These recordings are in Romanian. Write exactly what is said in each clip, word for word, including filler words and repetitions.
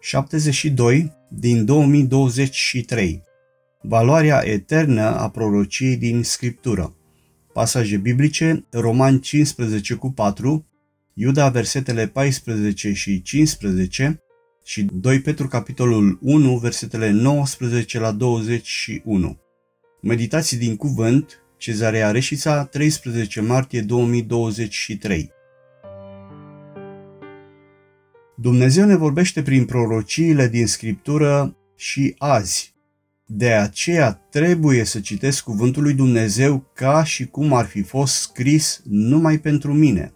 șaptezeci și doi din două mii douăzeci și trei. Valoarea eternă a prorociei din Scriptură. Pasaje biblice: Romani cincisprezece cu patru, Iuda versetele paisprezece și cincisprezece și doi Petru capitolul unu versetele nouăsprezece la douăzeci și unu. Meditații din cuvânt, Cezarea Reșița, treisprezece martie două mii douăzeci și trei. Dumnezeu ne vorbește prin prorociile din Scriptură și azi. De aceea trebuie să citesc cuvântul lui Dumnezeu ca și cum ar fi fost scris numai pentru mine.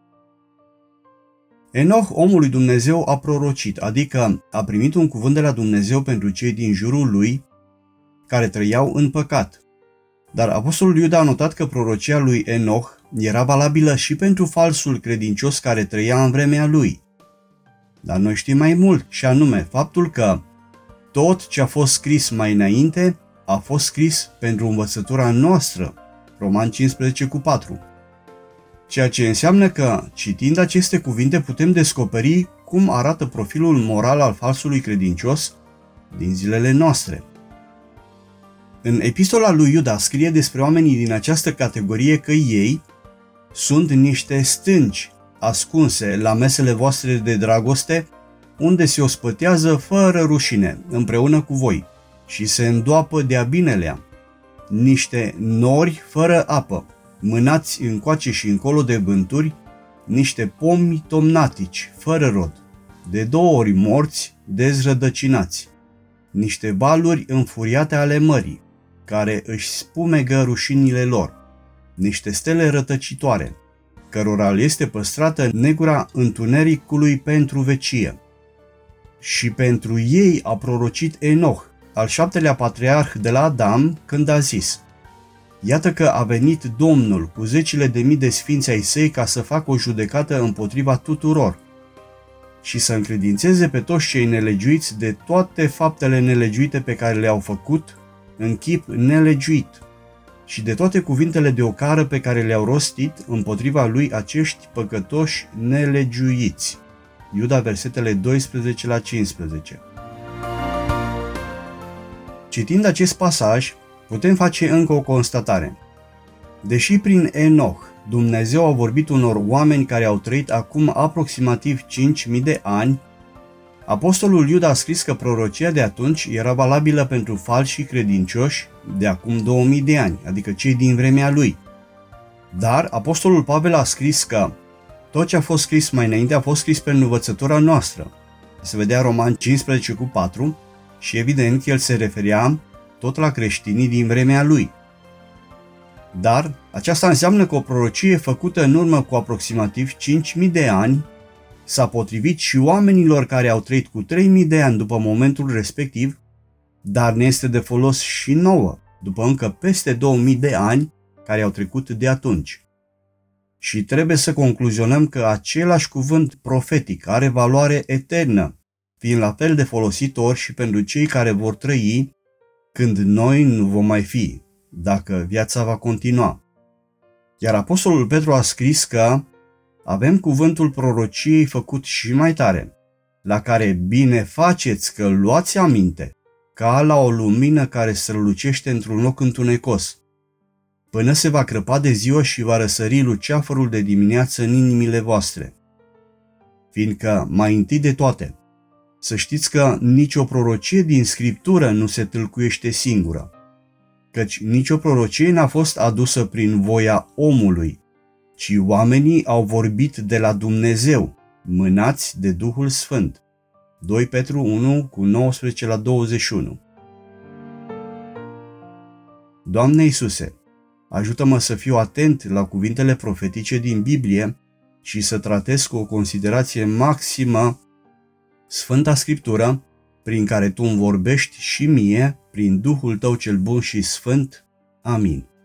Enoch, omul lui Dumnezeu, a prorocit, adică a primit un cuvânt de la Dumnezeu pentru cei din jurul lui care trăiau în păcat. Dar apostolul Iuda a notat că prorocia lui Enoch era valabilă și pentru falsul credincios care trăia în vremea lui. Dar noi știm mai mult, și anume faptul că tot ce a fost scris mai înainte a fost scris pentru învățătura noastră, Romani cincisprezece cu patru. Ceea ce înseamnă că, citind aceste cuvinte, putem descoperi cum arată profilul moral al falsului credincios din zilele noastre. În epistola lui Iuda scrie despre oamenii din această categorie că ei sunt niște stânci ascunse la mesele voastre de dragoste, unde se ospătează fără rușine împreună cu voi și se îndoapă de-a binelea, niște nori fără apă, mânați încoace și încolo de vânturi, niște pomi tomnatici, fără rod, de două ori morți, dezrădăcinați, niște valuri înfuriate ale mării, care își spumegă rușinile lor, niște stele rătăcitoare, cărora le este păstrată negura întunericului pentru vecie. Și pentru ei a prorocit Enoch, al șaptelea patriarh de la Adam, când a zis: Iată că a venit Domnul cu zecile de mii de sfinți ai săi ca să facă o judecată împotriva tuturor și să încredințeze pe toți cei nelegiuiți de toate faptele nelegiuite pe care le-au făcut în chip nelegiuit și de toate cuvintele de ocară pe care le-au rostit împotriva lui acești păcătoși nelegiuiți. Iuda versetele doisprezece la cincisprezece. Citind acest pasaj, putem face încă o constatare. Deși prin Enoch Dumnezeu a vorbit unor oameni care au trăit acum aproximativ cinci mii de ani, apostolul Iuda a scris că prorocia de atunci era valabilă pentru falși credincioși de acum două mii de ani, adică cei din vremea lui. Dar apostolul Pavel a scris că tot ce a fost scris mai înainte a fost scris pentru învățătura noastră. Se vedea Romani cincisprezece cu patru și evident el se referea tot la creștinii din vremea lui. Dar aceasta înseamnă că o prorocie făcută în urmă cu aproximativ cinci mii de ani s-a potrivit și oamenilor care au trăit cu trei mii de ani după momentul respectiv, dar ne este de folos și nouă, după încă peste două mii de ani care au trecut de atunci. Și trebuie să concluzionăm că același cuvânt profetic are valoare eternă, fiind la fel de folositor și pentru cei care vor trăi când noi nu vom mai fi, dacă viața va continua. Iar apostolul Petru a scris că avem cuvântul prorociei făcut și mai tare, la care bine faceți că luați aminte, ca la o lumină care strălucește într-un loc întunecos, până se va crăpa de ziua și va răsări luceafărul de dimineață în inimile voastre. Fiindcă, mai întâi de toate, să știți că nicio prorocie din Scriptură nu se tâlcuiește singură, căci nicio prorocie n-a fost adusă prin voia omului, ci oamenii au vorbit de la Dumnezeu, mânați de Duhul Sfânt. doi Petru unu cu nouăsprezece la douăzeci și unu. Doamne Iisuse, ajută-mă să fiu atent la cuvintele profetice din Biblie și să tratez cu o considerație maximă Sfânta Scriptură, prin care Tu îmi vorbești și mie, prin Duhul Tău cel bun și sfânt. Amin.